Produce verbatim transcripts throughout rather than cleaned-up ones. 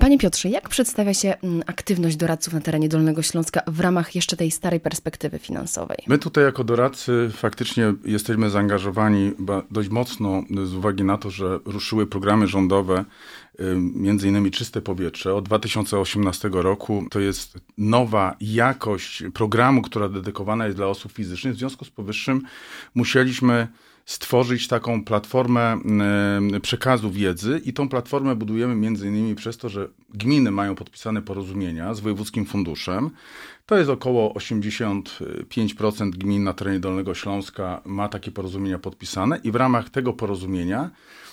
Panie Piotrze, jak przedstawia się aktywność doradców na terenie Dolnego Śląska w ramach jeszcze tej starej perspektywy finansowej? My tutaj jako doradcy faktycznie jesteśmy zaangażowani dość mocno z uwagi na to, że ruszyły programy rządowe, między innymi Czyste Powietrze od dwa tysiące osiemnastego roku. To jest nowa jakość programu, która dedykowana jest dla osób fizycznych. W związku z powyższym musieliśmy stworzyć taką platformę przekazu wiedzy i tą platformę budujemy między innymi przez to, że gminy mają podpisane porozumienia z wojewódzkim funduszem. To jest około osiemdziesiąt pięć procent gmin na terenie Dolnego Śląska ma takie porozumienia podpisane i w ramach tego porozumienia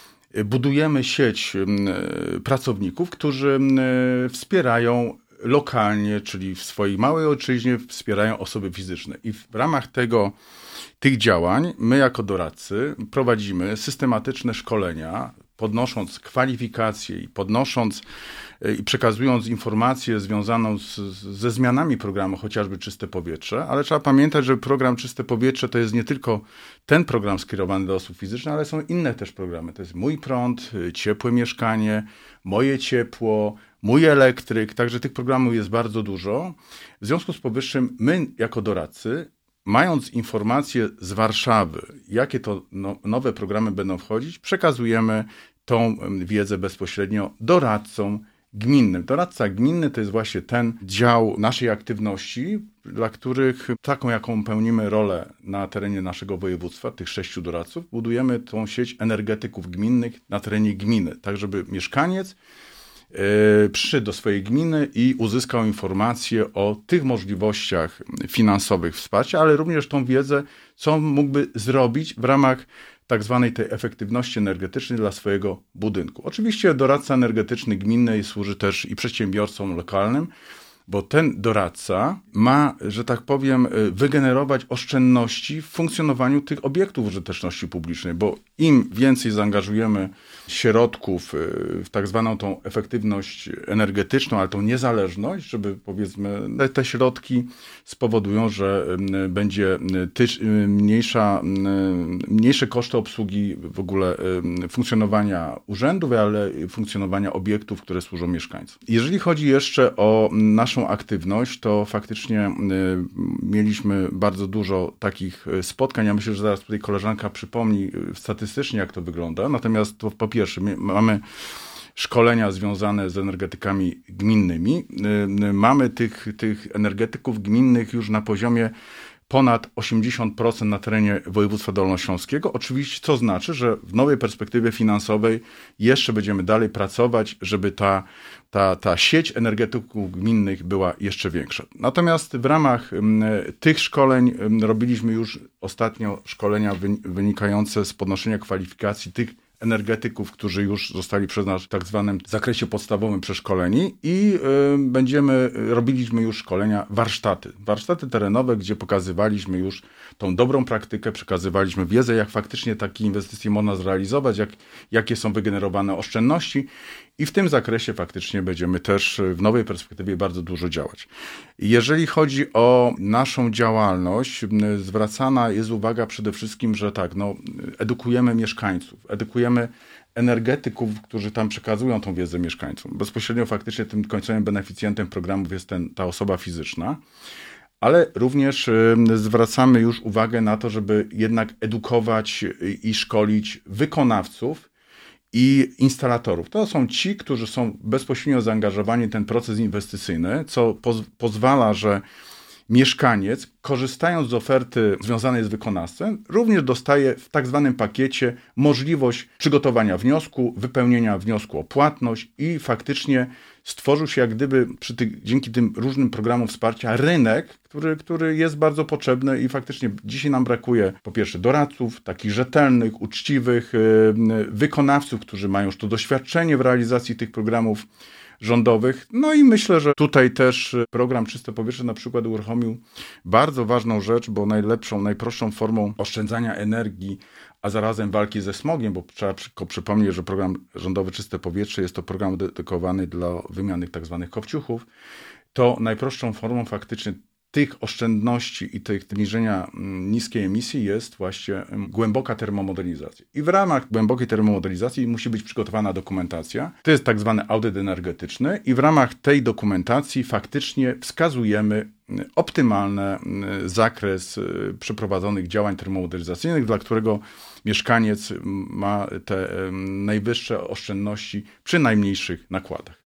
budujemy sieć pracowników, którzy wspierają lokalnie, czyli w swojej małej ojczyźnie wspierają osoby fizyczne. I w ramach tego, tych działań my jako doradcy prowadzimy systematyczne szkolenia, podnosząc kwalifikacje i podnosząc i przekazując informację związaną z, ze zmianami programu, chociażby Czyste Powietrze, ale trzeba pamiętać, że program Czyste Powietrze to jest nie tylko ten program skierowany do osób fizycznych, ale są inne też programy. To jest Mój Prąd, Ciepłe Mieszkanie, Moje Ciepło, Mój Elektryk, także tych programów jest bardzo dużo. W związku z powyższym my jako doradcy, mając informacje z Warszawy, jakie to no, nowe programy będą wchodzić, przekazujemy tą wiedzę bezpośrednio doradcom gminnym. Doradca gminny to jest właśnie ten dział naszej aktywności, dla których taką, jaką pełnimy rolę na terenie naszego województwa, tych sześciu doradców, budujemy tą sieć energetyków gminnych na terenie gminy, tak żeby mieszkaniec yy, przyszedł do swojej gminy i uzyskał informacje o tych możliwościach finansowych wsparcia, ale również tą wiedzę, co mógłby zrobić w ramach tak zwanej tej efektywności energetycznej dla swojego budynku. Oczywiście doradca energetyczny gminny służy też i przedsiębiorcom lokalnym, bo ten doradca ma, że tak powiem, wygenerować oszczędności w funkcjonowaniu tych obiektów użyteczności publicznej, bo im więcej zaangażujemy środków w tak zwaną tą efektywność energetyczną, ale tą niezależność, żeby powiedzmy te środki spowodują, że będzie mniejsza, mniejsze koszty obsługi w ogóle funkcjonowania urzędów, ale funkcjonowania obiektów, które służą mieszkańcom. Jeżeli chodzi jeszcze o naszą aktywność, to faktycznie mieliśmy bardzo dużo takich spotkań. Ja myślę, że zaraz tutaj koleżanka przypomni statystycznie, jak to wygląda. Natomiast to po pierwsze, mamy szkolenia związane z energetykami gminnymi. Mamy tych, tych energetyków gminnych już na poziomie ponad osiemdziesiąt procent na terenie województwa dolnośląskiego. Oczywiście, co znaczy, że w nowej perspektywie finansowej jeszcze będziemy dalej pracować, żeby ta, ta, ta sieć energetyków gminnych była jeszcze większa. Natomiast w ramach tych szkoleń robiliśmy już ostatnio szkolenia wynikające z podnoszenia kwalifikacji tych energetyków, którzy już zostali przez nas w tak zwanym zakresie podstawowym przeszkoleni i y, będziemy, robiliśmy już szkolenia, warsztaty. Warsztaty terenowe, gdzie pokazywaliśmy już tą dobrą praktykę, przekazywaliśmy wiedzę, jak faktycznie takie inwestycje można zrealizować, jak, jakie są wygenerowane oszczędności i w tym zakresie faktycznie będziemy też w nowej perspektywie bardzo dużo działać. Jeżeli chodzi o naszą działalność, zwracana jest uwaga przede wszystkim, że tak, no, edukujemy mieszkańców, edukujemy energetyków, którzy tam przekazują tą wiedzę mieszkańcom. Bezpośrednio faktycznie tym końcowym beneficjentem programów jest ten, ta osoba fizyczna, ale również zwracamy już uwagę na to, żeby jednak edukować i szkolić wykonawców i instalatorów. To są ci, którzy są bezpośrednio zaangażowani w ten proces inwestycyjny, co poz- pozwala, że mieszkaniec, korzystając z oferty związanej z wykonawcem, również dostaje w tak zwanym pakiecie możliwość przygotowania wniosku, wypełnienia wniosku o płatność i faktycznie stworzył się jak gdyby przy tych, dzięki tym różnym programom wsparcia rynek, który, który jest bardzo potrzebny i faktycznie dzisiaj nam brakuje po pierwsze doradców, takich rzetelnych, uczciwych yy, wykonawców, którzy mają już to doświadczenie w realizacji tych programów rządowych. No i myślę, że tutaj też program Czyste Powietrze na przykład uruchomił bardzo ważną rzecz, bo najlepszą, najprostszą formą oszczędzania energii, a zarazem walki ze smogiem, bo trzeba tylko przypomnieć, że program rządowy Czyste Powietrze jest to program dedykowany dla wymiany tak zwanych kopciuchów, to najprostszą formą faktycznie tych oszczędności i tych zniżenia niskiej emisji jest właśnie głęboka termomodernizacja. I w ramach głębokiej termomodernizacji musi być przygotowana dokumentacja. To jest tak zwany audyt energetyczny i w ramach tej dokumentacji faktycznie wskazujemy optymalny zakres przeprowadzonych działań termomodernizacyjnych, dla którego mieszkaniec ma te najwyższe oszczędności przy najmniejszych nakładach.